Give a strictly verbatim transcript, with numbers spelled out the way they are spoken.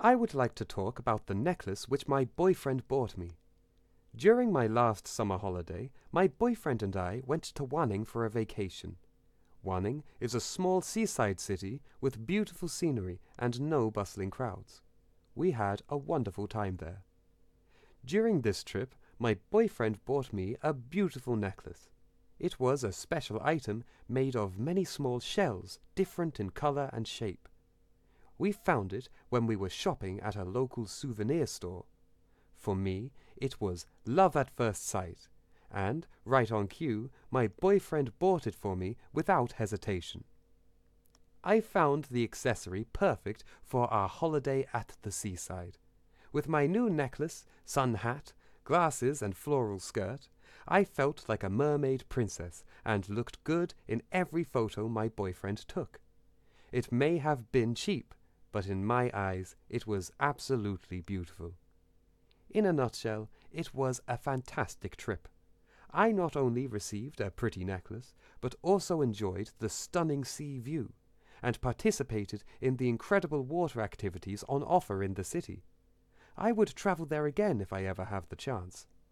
I would like to talk about the necklace which my boyfriend bought me. During my last summer holiday, my boyfriend and I went to Wanning for a vacation. Wanning is a small seaside city with beautiful scenery and no bustling crowds. We had a wonderful time there. During this trip, my boyfriend bought me a beautiful necklace. It was a special item made of many small shells, different in color and shape. We found it when we were shopping at a local souvenir store. For me, it was love at first sight, and, right on cue, my boyfriend bought it for me without hesitation. I found the accessory perfect for our holiday at the seaside. With my new necklace, sun hat, glasses, and floral skirt, I felt like a mermaid princess and looked good in every photo my boyfriend took. It may have been cheap, but in my eyes it was absolutely beautiful. In a nutshell, it was a fantastic trip. I not only received a pretty necklace, but also enjoyed the stunning sea view, and participated in the incredible water activities on offer in the city. I would travel there again if I ever have the chance.